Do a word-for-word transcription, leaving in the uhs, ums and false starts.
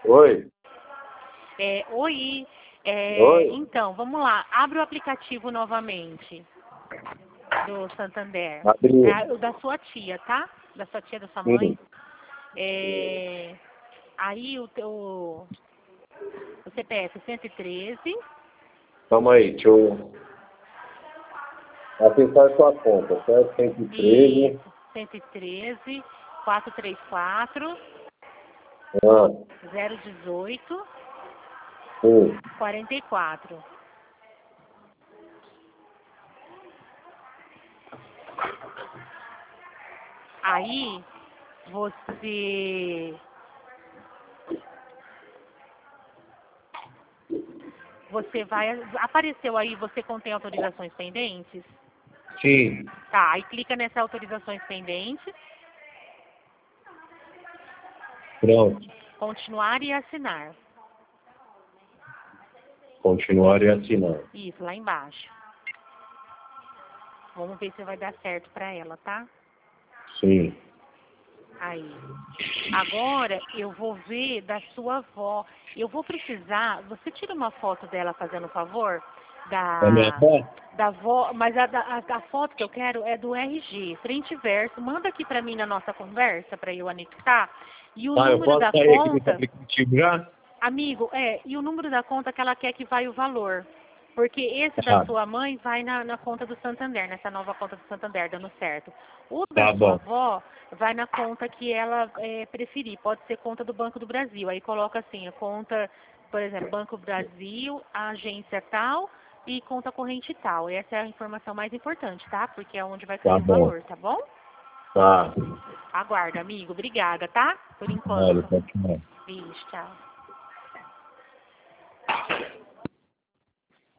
Oi. É, oi. É, Oi. então, vamos lá. Abre o aplicativo novamente do Santander. Abri. É, o da sua tia, tá? Da sua tia, da sua mãe. Sim. É, aí o teu o C P F cento e treze. Calma aí, deixa eu acessar sua conta, certo? cento e treze. Isso, cento e treze, quatrocentos e trinta e quatro, Ah, zero dezoito, sim. quarenta e quatro. Aí você você vai apareceu aí, você contém autorizações pendentes? Sim. Tá, aí clica nessas autorizações pendentes, Pronto. continuar e assinar. Continuar e assinar. Isso, lá embaixo. Vamos ver se vai dar certo pra ela, tá? Sim. Aí. Agora eu vou ver da sua avó. Eu vou precisar. Você tira uma foto dela fazendo favor? Da minha Da, avó? da avó. Mas a, da- a, a foto que eu quero é do R G, frente e verso. Manda aqui pra mim na nossa conversa pra eu anexar. E o Tá, eu número posso da sair aqui desse conta. aplicativo já? Amigo, é, e o número da conta que ela quer que vai o valor. Porque esse da Tá. sua mãe vai na, na conta do Santander, nessa nova conta do Santander, dando certo. O da Tá sua bom. avó vai na conta que ela é, preferir. Pode ser conta do Banco do Brasil. Aí coloca assim, a conta, por exemplo, Banco Brasil, agência tal e conta corrente tal. Essa é a informação mais importante, tá? Porque é onde vai Tá cair o bom. valor, tá bom? Tá. Aguarda, amigo. Obrigada, tá? Por Olha, enquanto. continua. Beijo, tchau.